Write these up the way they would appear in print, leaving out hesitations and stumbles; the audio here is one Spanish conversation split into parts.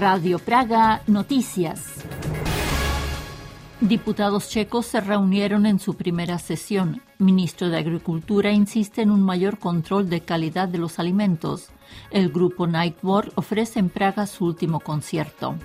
Radio Praga Noticias. Diputados checos se reunieron en su primera sesión. Ministro de Agricultura insiste en un mayor control de calidad de los alimentos. El grupo Nightwork ofrece en Praga su último concierto.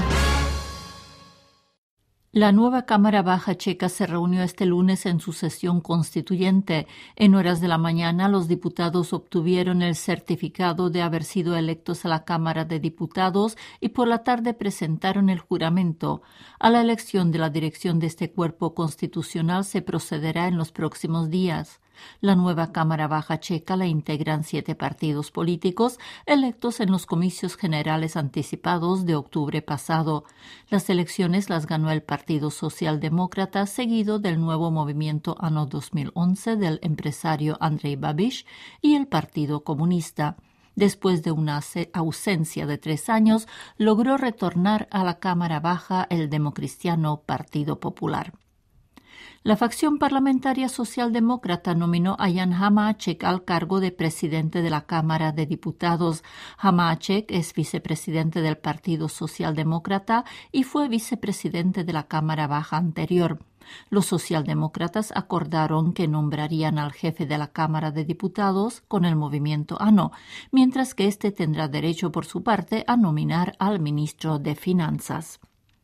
La nueva Cámara Baja checa se reunió este lunes en su sesión constituyente. En horas de la mañana, los diputados obtuvieron el certificado de haber sido electos a la Cámara de Diputados y por la tarde presentaron el juramento. A la elección de la dirección de este cuerpo constitucional se procederá en los próximos días. La nueva Cámara Baja checa la integran 7 partidos políticos electos en los comicios generales anticipados de octubre pasado. Las elecciones las ganó el Partido Socialdemócrata, seguido del nuevo movimiento ANO 2011 del empresario Andrej Babiš y el Partido Comunista. Después de una ausencia de 3 años, logró retornar a la Cámara Baja el democristiano Partido Popular. La facción parlamentaria socialdemócrata nominó a Jan Hamáček al cargo de presidente de la Cámara de Diputados. Hamáček es vicepresidente del Partido Socialdemócrata y fue vicepresidente de la Cámara Baja anterior. Los socialdemócratas acordaron que nombrarían al jefe de la Cámara de Diputados con el movimiento ANO, mientras que éste tendrá derecho por su parte a nominar al ministro de Finanzas.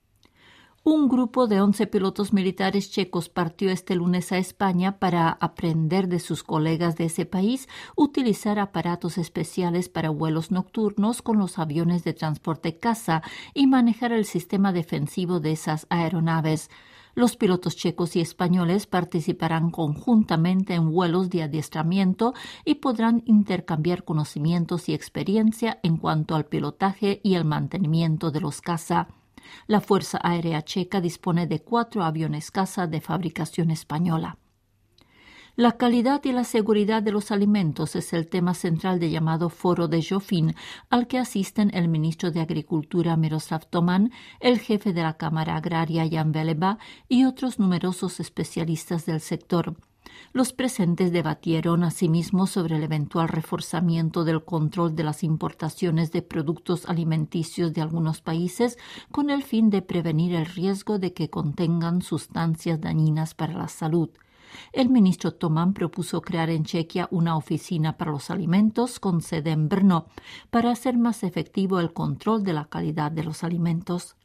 Un grupo de 11 pilotos militares checos partió este lunes a España para aprender de sus colegas de ese país utilizar aparatos especiales para vuelos nocturnos con los aviones de transporte caza y manejar el sistema defensivo de esas aeronaves. Los pilotos checos y españoles participarán conjuntamente en vuelos de adiestramiento y podrán intercambiar conocimientos y experiencia en cuanto al pilotaje y el mantenimiento de los caza. La Fuerza Aérea Checa dispone de 4 aviones caza de fabricación española. La calidad y la seguridad de los alimentos es el tema central del llamado Foro de Jofín, al que asisten el ministro de Agricultura Miroslav Toman, el jefe de la Cámara Agraria Jan Veleba y otros numerosos especialistas del sector. Los presentes debatieron asimismo sobre el eventual reforzamiento del control de las importaciones de productos alimenticios de algunos países con el fin de prevenir el riesgo de que contengan sustancias dañinas para la salud. El ministro Toman propuso crear en Chequia una oficina para los alimentos con sede en Brno para hacer más efectivo el control de la calidad de los alimentos.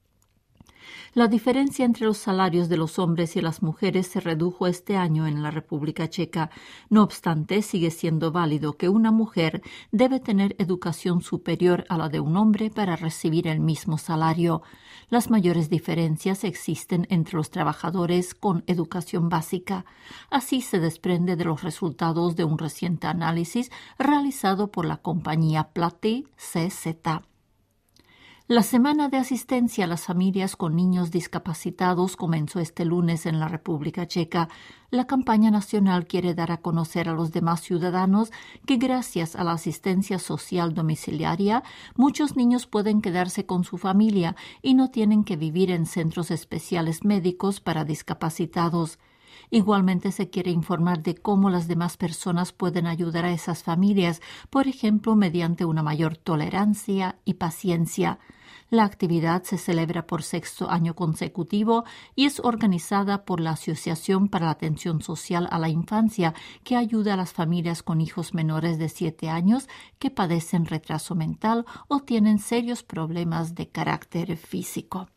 La diferencia entre los salarios de los hombres y las mujeres se redujo este año en la República Checa. No obstante, sigue siendo válido que una mujer debe tener educación superior a la de un hombre para recibir el mismo salario. Las mayores diferencias existen entre los trabajadores con educación básica. Así se desprende de los resultados de un reciente análisis realizado por la compañía Platy CZ. La Semana de Asistencia a las Familias con Niños Discapacitados comenzó este lunes en la República Checa. La campaña nacional quiere dar a conocer a los demás ciudadanos que gracias a la asistencia social domiciliaria, muchos niños pueden quedarse con su familia y no tienen que vivir en centros especiales médicos para discapacitados. Igualmente se quiere informar de cómo las demás personas pueden ayudar a esas familias, por ejemplo, mediante una mayor tolerancia y paciencia. La actividad se celebra por 6º año consecutivo y es organizada por la Asociación para la Atención Social a la Infancia, que ayuda a las familias con hijos menores de 7 años que padecen retraso mental o tienen serios problemas de carácter físico.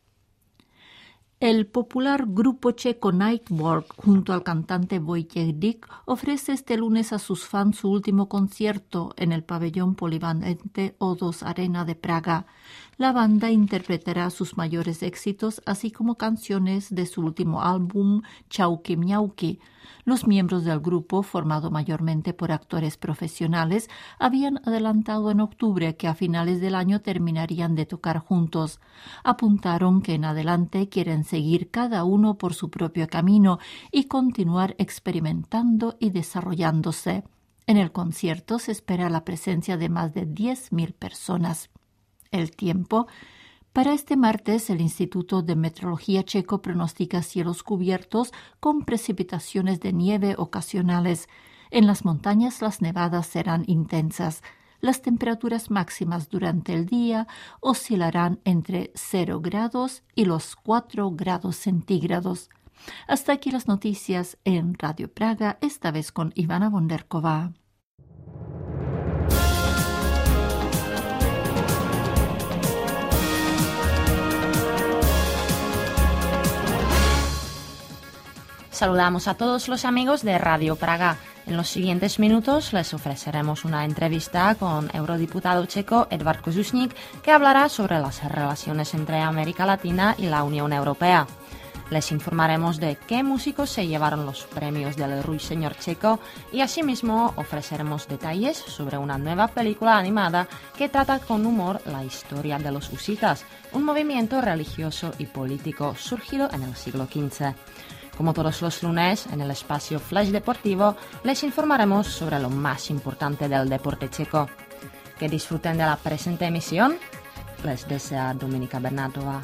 El popular grupo checo Nightwork, junto al cantante Wojciech Dyk, ofrece este lunes a sus fans su último concierto en el pabellón polivalente O2 Arena de Praga. La banda interpretará sus mayores éxitos, así como canciones de su último álbum, Chauki Miauki. Los miembros del grupo, formado mayormente por actores profesionales, habían adelantado en octubre que a finales del año terminarían de tocar juntos. Apuntaron que en adelante quieren seguir cada uno por su propio camino y continuar experimentando y desarrollándose. En el concierto se espera la presencia de más de 10.000 personas. El tiempo. Para este martes, el Instituto de Meteorología checo pronostica cielos cubiertos con precipitaciones de nieve ocasionales. En las montañas las nevadas serán intensas. Las temperaturas máximas durante el día oscilarán entre 0 grados y los 4 grados centígrados. Hasta aquí las noticias en Radio Praga, esta vez con Ivana Bonderková. Saludamos a todos los amigos de Radio Praga. En los siguientes minutos les ofreceremos una entrevista con el eurodiputado checo Edvard Kožušník, que hablará sobre las relaciones entre América Latina y la Unión Europea. Les informaremos de qué músicos se llevaron los premios del Ruiseñor checo y asimismo ofreceremos detalles sobre una nueva película animada que trata con humor la historia de los husitas, un movimiento religioso y político surgido en el siglo XV. Como todos los lunes, en el espacio Flash Deportivo, les informaremos sobre lo más importante del deporte checo. Que disfruten de la presente emisión. Les desea Dominika Bernátova.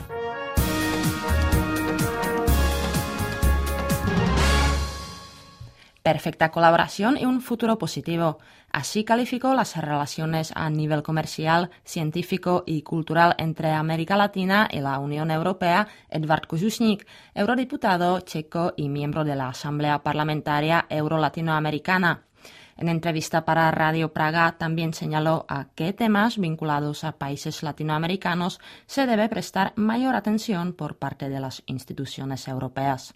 Perfecta colaboración y un futuro positivo. Así calificó las relaciones a nivel comercial, científico y cultural entre América Latina y la Unión Europea Edvard Kožušník, eurodiputado checo y miembro de la Asamblea Parlamentaria Euro-Latinoamericana. En entrevista para Radio Praga también señaló a qué temas vinculados a países latinoamericanos se debe prestar mayor atención por parte de las instituciones europeas.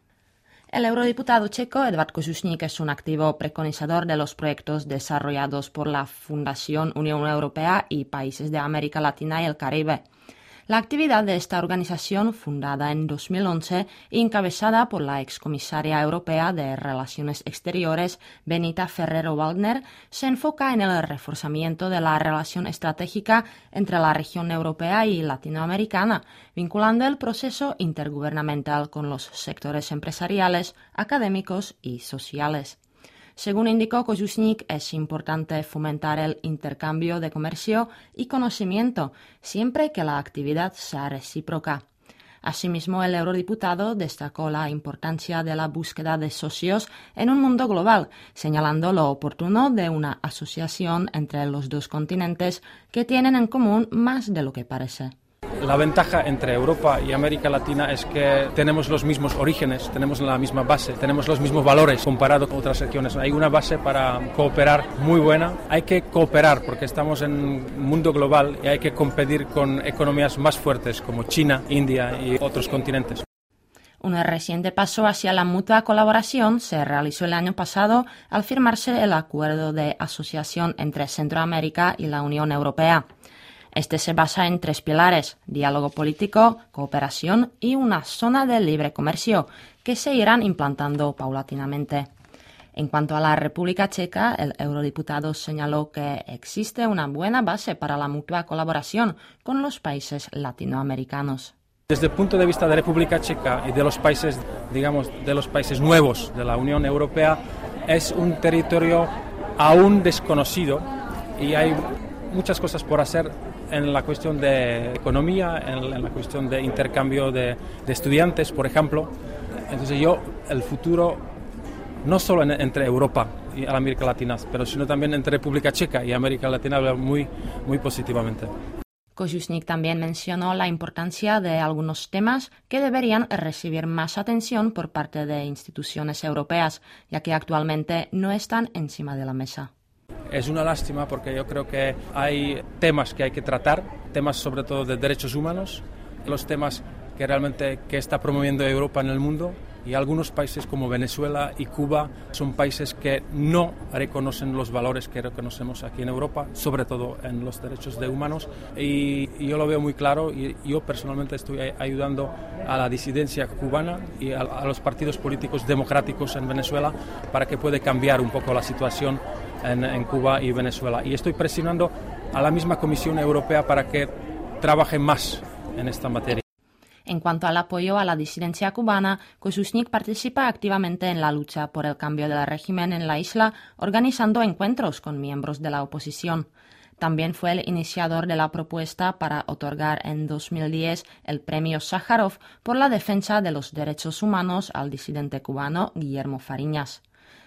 El eurodiputado checo Edvard Kožušník es un activo preconizador de los proyectos desarrollados por la Fundación Unión Europea y países de América Latina y el Caribe. La actividad de esta organización, fundada en 2011 y encabezada por la excomisaria europea de Relaciones Exteriores, Benita Ferrero-Waldner, se enfoca en el reforzamiento de la relación estratégica entre la región europea y latinoamericana, vinculando el proceso intergubernamental con los sectores empresariales, académicos y sociales. Según indicó Kožušník, es importante fomentar el intercambio de comercio y conocimiento, siempre que la actividad sea recíproca. Asimismo, el eurodiputado destacó la importancia de la búsqueda de socios en un mundo global, señalando lo oportuno de una asociación entre los dos continentes que tienen en común más de lo que parece. La ventaja entre Europa y América Latina es que tenemos los mismos orígenes, tenemos la misma base, tenemos los mismos valores comparado con otras regiones. Hay una base para cooperar muy buena. Hay que cooperar porque estamos en un mundo global y hay que competir con economías más fuertes como China, India y otros continentes. Un reciente paso hacia la mutua colaboración se realizó el año pasado al firmarse el acuerdo de asociación entre Centroamérica y la Unión Europea. Este se basa en 3 pilares: diálogo político, cooperación y una zona de libre comercio, que se irán implantando paulatinamente. En cuanto a la República Checa, el eurodiputado señaló que existe una buena base para la mutua colaboración con los países latinoamericanos. Desde el punto de vista de República Checa y de los países, digamos, de los países nuevos de la Unión Europea, es un territorio aún desconocido y hay muchas cosas por hacer en la cuestión de economía, en la cuestión de intercambio de estudiantes, por ejemplo. Entonces el futuro, no solo entre Europa y América Latina, pero sino también entre República Checa y América Latina, muy, muy positivamente. Kožušník también mencionó la importancia de algunos temas que deberían recibir más atención por parte de instituciones europeas, ya que actualmente no están encima de la mesa. Es una lástima porque yo creo que hay temas que hay que tratar, temas sobre todo de derechos humanos, los temas que realmente que está promoviendo Europa en el mundo, y algunos países como Venezuela y Cuba son países que no reconocen los valores que reconocemos aquí en Europa, sobre todo en los derechos de humanos, y yo lo veo muy claro y yo personalmente estoy ayudando a la disidencia cubana y a los partidos políticos democráticos en Venezuela para que pueda cambiar un poco la situación en Cuba y Venezuela, y estoy presionando a la misma Comisión Europea para que trabaje más en esta materia. En cuanto al apoyo a la disidencia cubana, Kožušník participa activamente en la lucha por el cambio del régimen en la isla, organizando encuentros con miembros de la oposición. También fue el iniciador de la propuesta para otorgar en 2010 el premio Sájarov por la defensa de los derechos humanos al disidente cubano Guillermo Fariñas.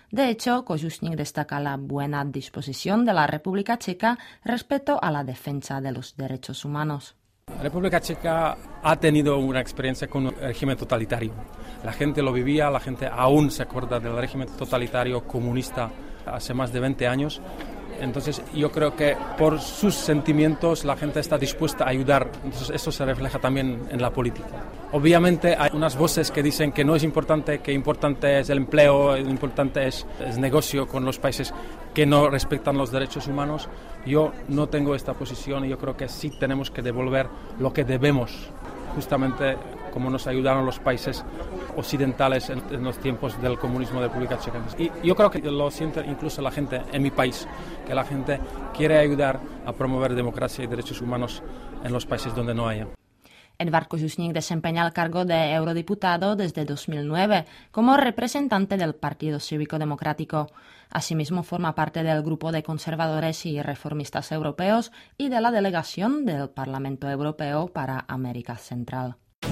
De hecho, Kožušník destaca la buena disposición de la República Checa respecto a la defensa de los derechos humanos. La República Checa ha tenido una experiencia con un régimen totalitario. La gente lo vivía, la gente aún se acuerda del régimen totalitario comunista hace más de 20 años. Entonces yo creo que por sus sentimientos la gente está dispuesta a ayudar. Entonces eso se refleja también en la política. Obviamente hay unas voces que dicen que no es importante, que importante es el empleo, importante es negocio con los países que no respetan los derechos humanos. Yo no tengo esta posición y yo creo que sí tenemos que devolver lo que debemos, justamente como nos ayudaron los países occidentales en los tiempos del comunismo de República Checa. Y yo creo que lo siente incluso la gente en mi país, que la gente quiere ayudar a promover democracia y derechos humanos en los países donde no haya. Edvard Kožušník desempeña el cargo de eurodiputado desde 2009 como representante del Partido Cívico-Democrático. Asimismo, forma parte del grupo de conservadores y reformistas europeos y de la delegación del Parlamento Europeo para América Central.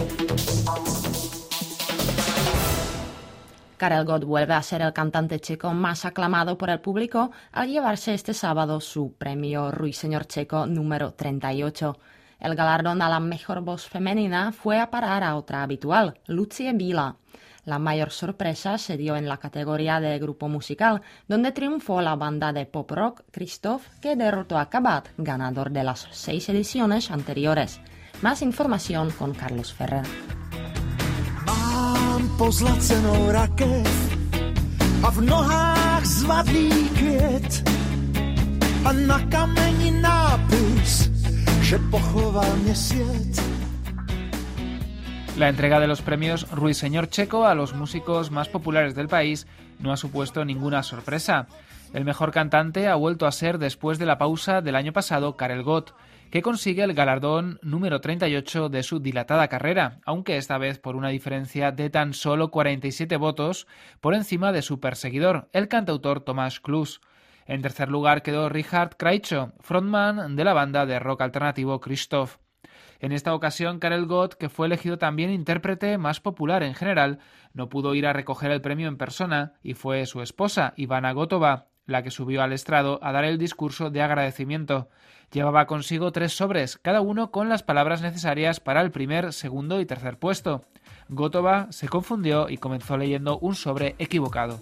Karel Gott vuelve a ser el cantante checo más aclamado por el público al llevarse este sábado su premio Ruiseñor Checo número 38. El galardón a la mejor voz femenina fue a parar a otra habitual, Lucie Bílá. La mayor sorpresa se dio en la categoría de grupo musical, donde triunfó la banda de pop rock Christoph, que derrotó a Kabat, ganador de las 6 ediciones anteriores. Más información con Carlos Ferrer. Mám pozlacenou rakev a v nohách zvadlý květ a na kameni nápis, že pochoval mě svět. La entrega de los premios Ruiseñor Checo a los músicos más populares del país no ha supuesto ninguna sorpresa. El mejor cantante ha vuelto a ser, después de la pausa del año pasado, Karel Gott, que consigue el galardón número 38 de su dilatada carrera, aunque esta vez por una diferencia de tan solo 47 votos por encima de su perseguidor, el cantautor Tomáš Klus. En tercer lugar quedó Richard Krajčo, frontman de la banda de rock alternativo Christoph. En esta ocasión, Karel Gott, que fue elegido también intérprete más popular en general, no pudo ir a recoger el premio en persona y fue su esposa, Ivana Gotova, la que subió al estrado a dar el discurso de agradecimiento. Llevaba consigo 3 sobres, cada uno con las palabras necesarias para el primer, segundo y tercer puesto. Gotova se confundió y comenzó leyendo un sobre equivocado.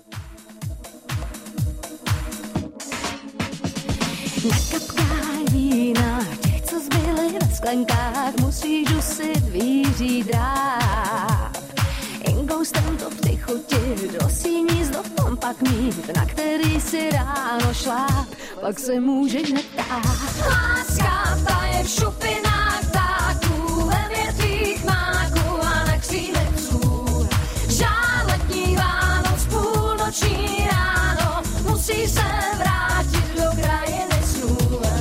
Sklenkách musíš dusit víří dráv. Ingoustem to přichutit, do síní v tom pak mít, na který si ráno šláp, pak se můžeš hned ptát. Láska ta je v šupinách ptáků, ve větvích máků a na křídlech psů. Žár letní Vánoc, půlnoční ráno, musí se vrátit do krajiny snů.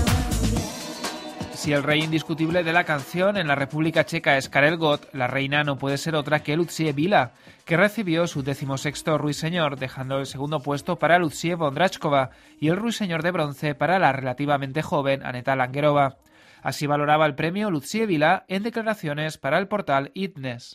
Si el rey indiscutible de la canción en la República Checa es Karel Gott, la reina no puede ser otra que Lucie Bílá, que recibió su 16º ruiseñor, dejando el segundo puesto para Lucie Vondráčková y el ruiseñor de bronce para la relativamente joven Aneta Langerova. Así valoraba el premio Lucie Bílá en declaraciones para el portal iDnes.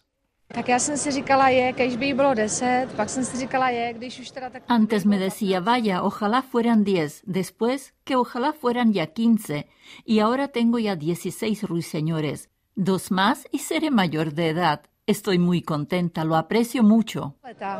Antes me decía, vaya, ojalá fueran 10, después que ojalá fueran ya 15, y ahora tengo ya 16 ruiseñores, 2 más y seré mayor de edad. Estoy muy contenta, lo aprecio mucho.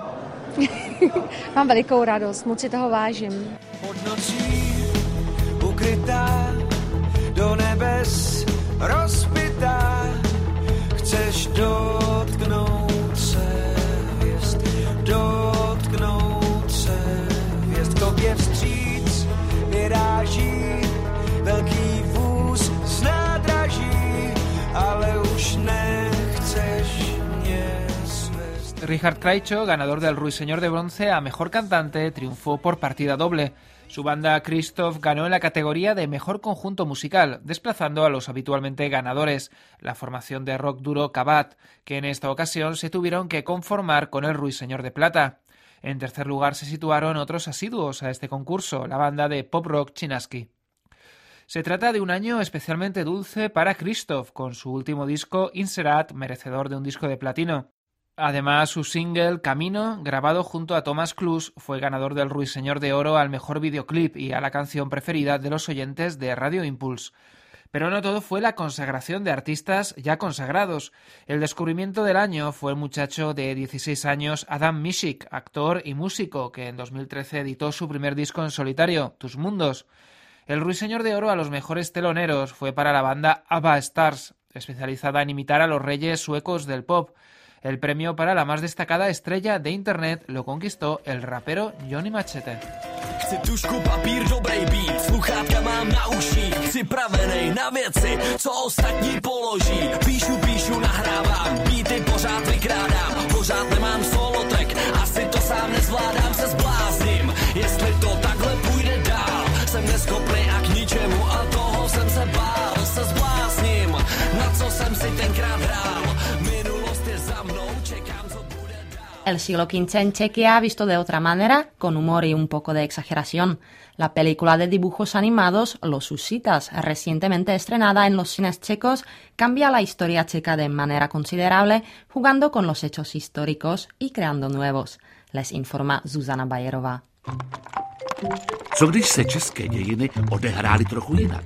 Mám velikou radost, moc si toho vážím. Pod nocí ukrytá, do nebes rozpitá, chceš dotknout se hvězd, dotknout se hvězd. Tobě vstříc vyráží velký vůz z nádraží, ale už nechceš mě svést. Richard Krajčo, ganador del Ruiseñor de bronce a mejor cantante, triunfó por partida doble. Su banda Christoph ganó en la categoría de Mejor Conjunto Musical, desplazando a los habitualmente ganadores, la formación de rock duro Kabat, que en esta ocasión se tuvieron que conformar con el Ruiseñor de Plata. En tercer lugar se situaron otros asiduos a este concurso, la banda de pop rock Chinaski. Se trata de un año especialmente dulce para Christoph, con su último disco Inserat, merecedor de un disco de platino. Además, su single Camino, grabado junto a Thomas Klus, fue ganador del Ruiseñor de Oro al mejor videoclip y a la canción preferida de los oyentes de Radio Impulse. Pero no todo fue la consagración de artistas ya consagrados. El descubrimiento del año fue el muchacho de 16 años Adam Mishik, actor y músico, que en 2013 editó su primer disco en solitario, Tus Mundos. El Ruiseñor de Oro a los mejores teloneros fue para la banda ABBA Stars, especializada en imitar a los reyes suecos del pop. El premio para la más destacada estrella de Internet lo conquistó el rapero Johnny Machete. Chci tušku, papír, dobrej beat, sluchátka mám na uších, připravenej na věci, co ostatní položí. Píšu, nahrávám, beaty pořád vykrádám, pořád nemám solo track, asi to sám nezvládám, se zblázním, jestli to takhle půjde dál. Jsem neschopný a k ničemu a toho jsem se bál, se zblázním, na co jsem si tenkrát hrál. Minulost je za mnou, čekám, co bude dál. El siglo XV en Chequia visto de otra manera, con humor y un poco de exageración. La película de dibujos animados Los Husitas, recientemente estrenada en los cines checos, cambia la historia checa de manera considerable, jugando con los hechos históricos y creando nuevos. Les informa Zuzana Bajerová. Co když se české dějiny odehrály trochu jinak?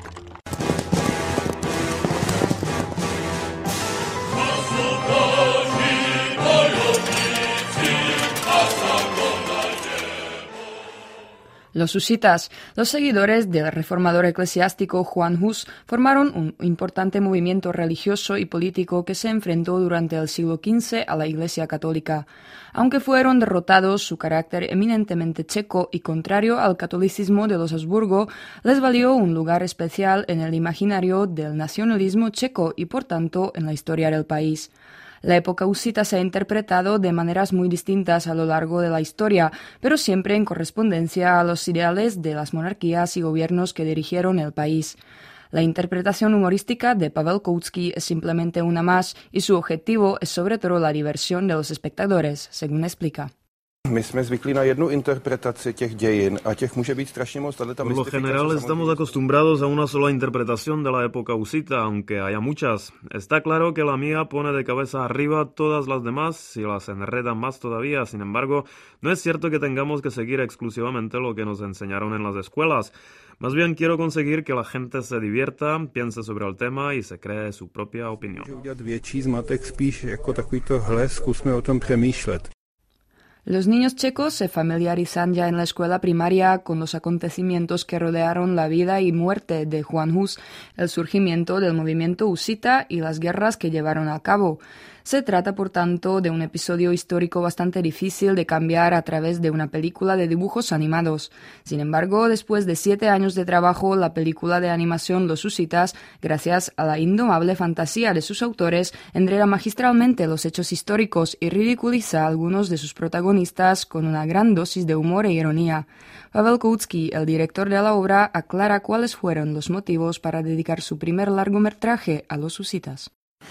Los husitas, los seguidores del reformador eclesiástico Juan Hus, formaron un importante movimiento religioso y político que se enfrentó durante el siglo XV a la Iglesia católica. Aunque fueron derrotados, su carácter eminentemente checo y contrario al catolicismo de los Habsburgo les valió un lugar especial en el imaginario del nacionalismo checo y, por tanto, en la historia del país. La época husita se ha interpretado de maneras muy distintas a lo largo de la historia, pero siempre en correspondencia a los ideales de las monarquías y gobiernos que dirigieron el país. La interpretación humorística de Pavel Koutsky es simplemente una más y su objetivo es sobre todo la diversión de los espectadores, según explica. My jsme zvyklí na jednu interpretaci těch dějin a těch může být strašně moc. Por lo general estamos acostumbrados a una sola interpretación de la época husita, aunque haya muchas. Está claro que la mía pone de cabeza arriba todas las demás y las enreda más todavía. Sin embargo, no es cierto que tengamos que seguir exclusivamente lo que nos enseñaron en las escuelas. Más bien quiero conseguir que la gente se divierta, piense sobre el tema y se cree su propia opinión. Udělat větší zmatek spíš jako takovýto hle, zkusme o tom přemýšlet. Los niños checos se familiarizan ya en la escuela primaria con los acontecimientos que rodearon la vida y muerte de Juan Hus, el surgimiento del movimiento husita y las guerras que llevaron a cabo. Se trata, por tanto, de un episodio histórico bastante difícil de cambiar a través de una película de dibujos animados. Sin embargo, después de 7 años de trabajo, la película de animación Los Husitas, gracias a la indomable fantasía de sus autores, enreda magistralmente los hechos históricos y ridiculiza a algunos de sus protagonistas con una gran dosis de humor e ironía. Pavel Koutsky, el director de la obra, aclara cuáles fueron los motivos para dedicar su primer largometraje a Los Husitas.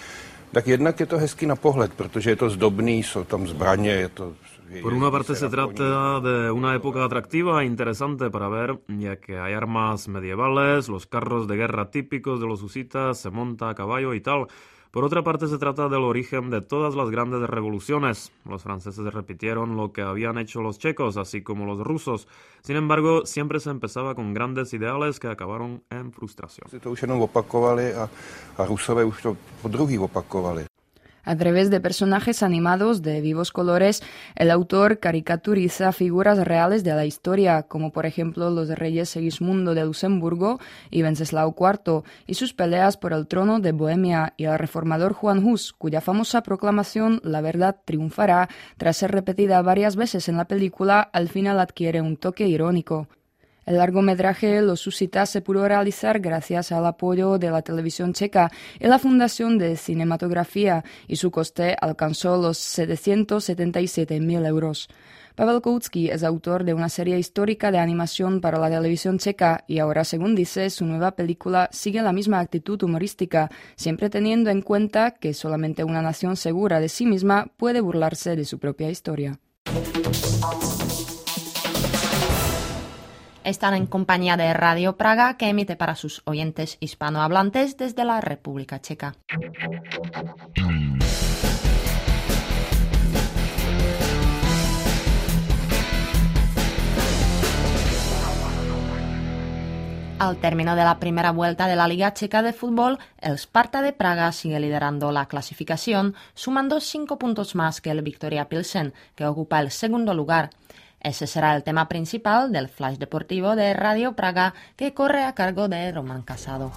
Tak jednak je to hezký na pohled, protože je to zdobný, jsou tam zbraně, je to... Por una parte se trata de una época atractiva e interesante para ver, ya que hay armas medievales, los carros de guerra típicos de los husitas, se monta a caballo y tal. Por otra parte se trata del origen de todas las grandes revoluciones. Los franceses repitieron lo que habían hecho los checos, así como los rusos. Sin embargo, siempre se empezaba con grandes ideales que acabaron en frustración. Si to už jenom opakovali a Rusové už to podruhý opakovali. A través de personajes animados de vivos colores, el autor caricaturiza figuras reales de la historia, como por ejemplo los reyes Segismundo de Luxemburgo y Wenceslao IV, y sus peleas por el trono de Bohemia, y el reformador Juan Hus, cuya famosa proclamación "La verdad triunfará", tras ser repetida varias veces en la película, al final adquiere un toque irónico. El largometraje Los Husitas se pudo realizar gracias al apoyo de la televisión checa y la Fundación de Cinematografía, y su coste alcanzó los 777.000 euros. Pavel Koutsky es autor de una serie histórica de animación para la televisión checa y ahora, según dice, su nueva película sigue la misma actitud humorística, siempre teniendo en cuenta que solamente una nación segura de sí misma puede burlarse de su propia historia. Están en compañía de Radio Praga, que emite para sus oyentes hispanohablantes desde la República Checa. Al término de la primera vuelta de la Liga Checa de Fútbol, el Sparta de Praga sigue liderando la clasificación, sumando 5 puntos más que el Viktoria Pilsen, que ocupa el segundo lugar. Ese será el tema principal del flash deportivo de Radio Praga, que corre a cargo de Román Casado.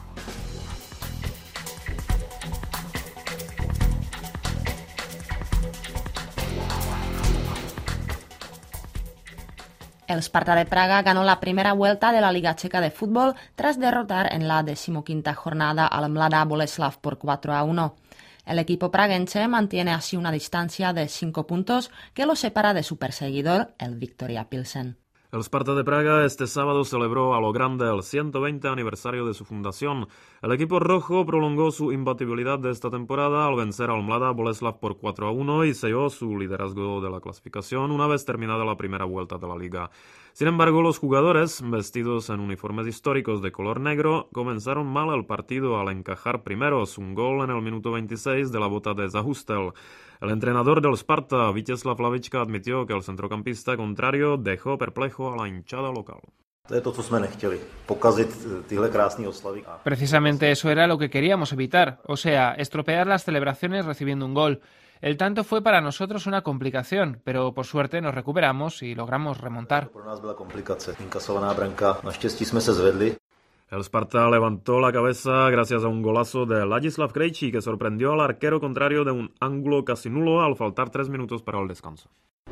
El Sparta de Praga ganó la primera vuelta de la Liga Checa de Fútbol tras derrotar en la 15ª jornada al Mladá Boleslav por 4-1. El equipo praguense mantiene así una distancia de 5 puntos que lo separa de su perseguidor, el Viktoria Pilsen. El Sparta de Praga este sábado celebró a lo grande el 120 aniversario de su fundación. El equipo rojo prolongó su imbatibilidad de esta temporada al vencer al Mladá Boleslav por 4-1 y selló su liderazgo de la clasificación una vez terminada la primera vuelta de la liga. Sin embargo, los jugadores, vestidos en uniformes históricos de color negro, comenzaron mal el partido al encajar primeros un gol en el minuto 26 de la bota de Zahustel. El entrenador del Sparta, Vítězslav Lavička, admitió que el centrocampista contrario dejó perplejo a la hinchada local. Precisamente eso era lo que queríamos evitar, o sea, estropear las celebraciones recibiendo un gol. El tanto fue para nosotros una complicación, pero por suerte nos recuperamos y logramos remontar. El Sparta levantó la cabeza gracias a un golazo de Ladislav Krejčí, que sorprendió al arquero contrario de un ángulo casi nulo al faltar 3 minutos para el descanso.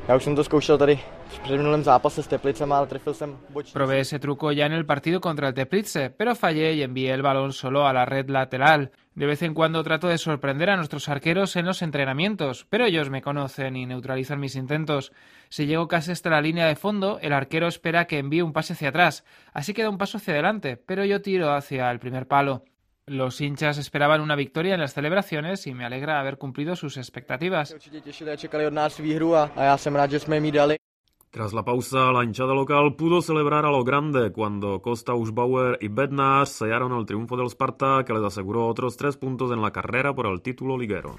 Probé ese truco ya en el partido contra el Teplice, pero fallé y envié el balón solo a la red lateral. De vez en cuando trato de sorprender a nuestros arqueros en los entrenamientos, pero ellos me conocen y neutralizan mis intentos. Si llego casi hasta la línea de fondo, el arquero espera que envíe un pase hacia atrás, así que da un paso hacia adelante, pero yo tiro hacia el primer palo. Los hinchas esperaban una victoria en las celebraciones y me alegra haber cumplido sus expectativas. Tras la pausa, la hinchada local pudo celebrar a lo grande cuando Kosta Užbauer y Bednář sellaron el triunfo del Sparta, que les aseguró otros 3 puntos en la carrera por el título liguero.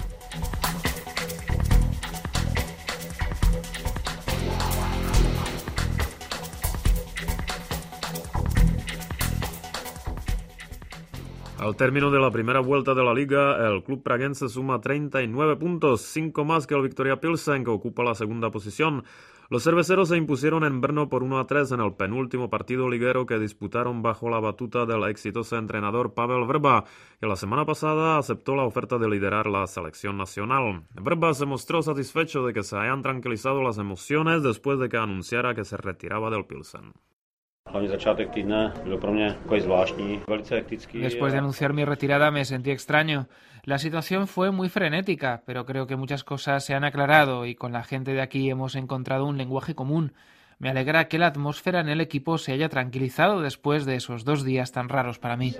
Al término de la primera vuelta de la liga, el club praguense suma 39 puntos, 5 más que el Viktoria Pilsen, que ocupa la segunda posición. Los cerveceros se impusieron en Brno por 1-3 en el penúltimo partido liguero que disputaron bajo la batuta del exitoso entrenador Pavel Vrba, que la semana pasada aceptó la oferta de liderar la selección nacional. Vrba se mostró satisfecho de que se hayan tranquilizado las emociones después de que anunciara que se retiraba del Pilsen. Después de anunciar mi retirada me sentí extraño. La situación fue muy frenética, pero creo que muchas cosas se han aclarado y con la gente de aquí hemos encontrado un lenguaje común. Me alegra que la atmósfera en el equipo se haya tranquilizado después de esos 2 días tan raros para mí.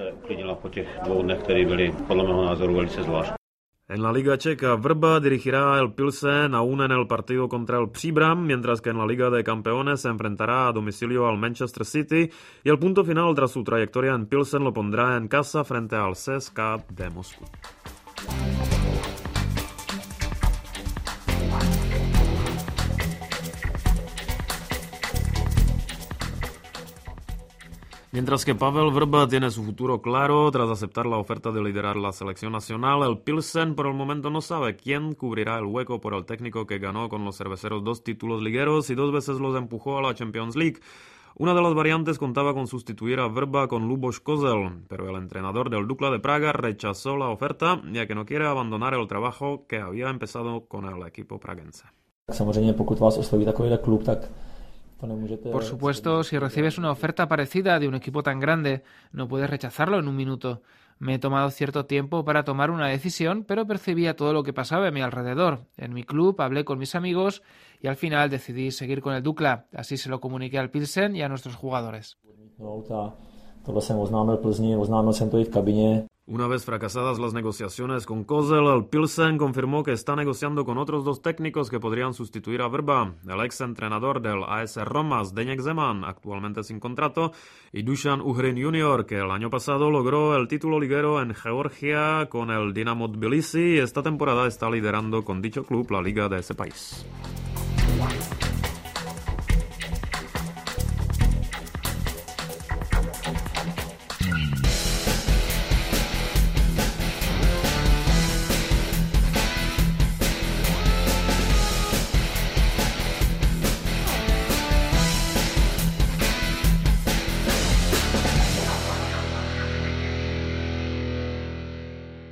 En la Liga Checa, Vrba dirigirá el Pilsen aún en el partido contra el Příbram, mientras que en la Liga de Campeones se enfrentará a domicilio al Manchester City y el punto final tras su trayectoria en Pilsen lo pondrá en casa frente al CSKA de Moscú. Mientras que Pavel Vrba tiene su futuro claro tras aceptar la oferta de liderar la selección nacional, el Pilsen por el momento no sabe quién cubrirá el hueco por el técnico que ganó con los cerveceros 2 títulos ligueros y 2 veces los empujó a la Champions League. Una de las variantes contaba con sustituir a Vrba con Luboš Kozel, pero el entrenador del Dukla de Praga rechazó la oferta, ya que no quiere abandonar el trabajo que había empezado con el equipo praguense. Samozřejmě, pokud vás osloví takovýhle klub, tak Por supuesto, si recibes una oferta parecida de un equipo tan grande, no puedes rechazarlo en un minuto. Me he tomado cierto tiempo para tomar una decisión, pero percibía todo lo que pasaba a mi alrededor. En mi club hablé con mis amigos y al final decidí seguir con el Dukla. Así se lo comuniqué al Pilsen y a nuestros jugadores. Una vez fracasadas las negociaciones con Kozel, el Pilsen confirmó que está negociando con otros 2 técnicos que podrían sustituir a Vrba, el ex entrenador del AS Roma, Zdeněk Zeman, actualmente sin contrato, y Dušan Uhrin Jr., que el año pasado logró el título liguero en Georgia con el Dinamo Tbilisi y esta temporada está liderando con dicho club la liga de ese país.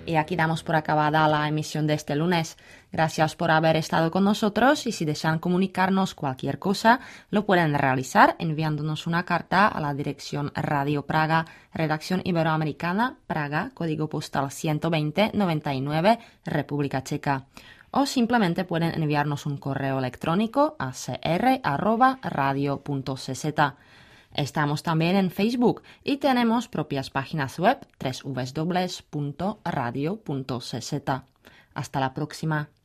Y aquí damos por acabada la emisión de este lunes. Gracias por haber estado con nosotros y si desean comunicarnos cualquier cosa, lo pueden realizar enviándonos una carta a la dirección Radio Praga, Redacción Iberoamericana, Praga, código postal 120-99, República Checa. O simplemente pueden enviarnos un correo electrónico a cr@radio.cz. Estamos también en Facebook y tenemos propias páginas web www.radio.cz. Hasta la próxima.